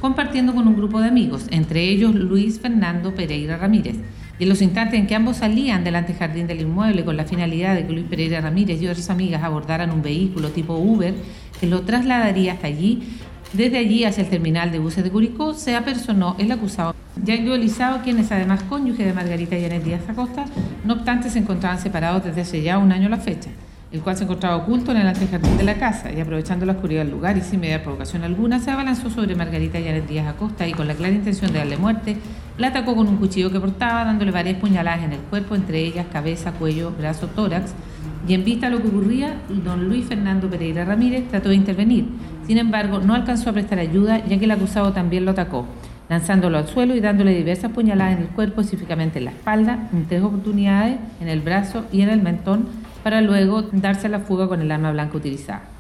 compartiendo con un grupo de amigos, entre ellos Luis Fernando Pereira Ramírez. Y en los instantes en que ambos salían del antejardín del inmueble con la finalidad de que Luis Pereira Ramírez y otras amigas abordaran un vehículo tipo Uber que lo trasladaría hasta allí, desde allí hacia el terminal de buses de Curicó, se apersonó el acusado, Yayo Elizao, quien es además cónyuge de Margarita Yanet Díaz Acosta. No obstante, se encontraban separados desde hace ya un año a la fecha, el cual se encontraba oculto en el antejardín de la casa, y aprovechando la oscuridad del lugar y sin mediar provocación alguna, se abalanzó sobre Margarita Yanet Díaz Acosta y, con la clara intención de darle muerte, la atacó con un cuchillo que portaba, dándole varias puñaladas en el cuerpo, entre ellas cabeza, cuello, brazo, tórax. Y en vista de lo que ocurría, don Luis Fernando Pereira Ramírez trató de intervenir. Sin embargo, no alcanzó a prestar ayuda, ya que el acusado también lo atacó, lanzándolo al suelo y dándole diversas puñaladas en el cuerpo, específicamente en la espalda, en 3 oportunidades, en el brazo y en el mentón, para luego darse a la fuga con el arma blanca utilizada.